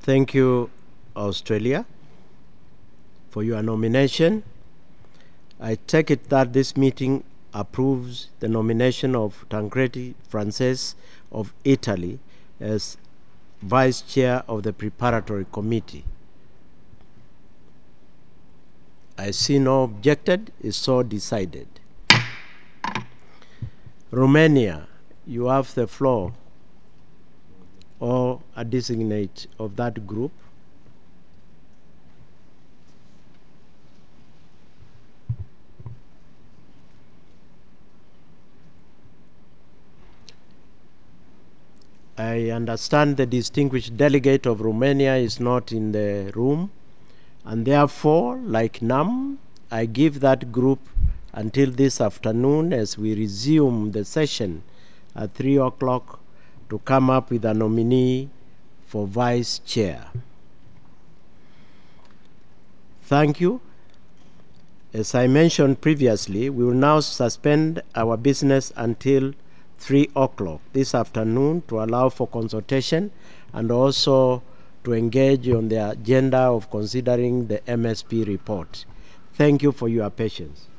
Thank you, Australia, for your nomination. I take it that this meeting approves the nomination of Tancredi Frances of Italy as Vice Chair of the Preparatory Committee. I see no objected, is so decided. Romania, you have the floor, or a designate of that group. I understand the distinguished delegate of Romania is not in the room, and therefore, like NAM, I give that group until this afternoon as we resume the session at 3 o'clock to come up with a nominee for vice chair. Thank you. As I mentioned previously, we will now suspend our business until 3 o'clock this afternoon to allow for consultation and also to engage on the agenda of considering the MSP report. Thank you for your patience.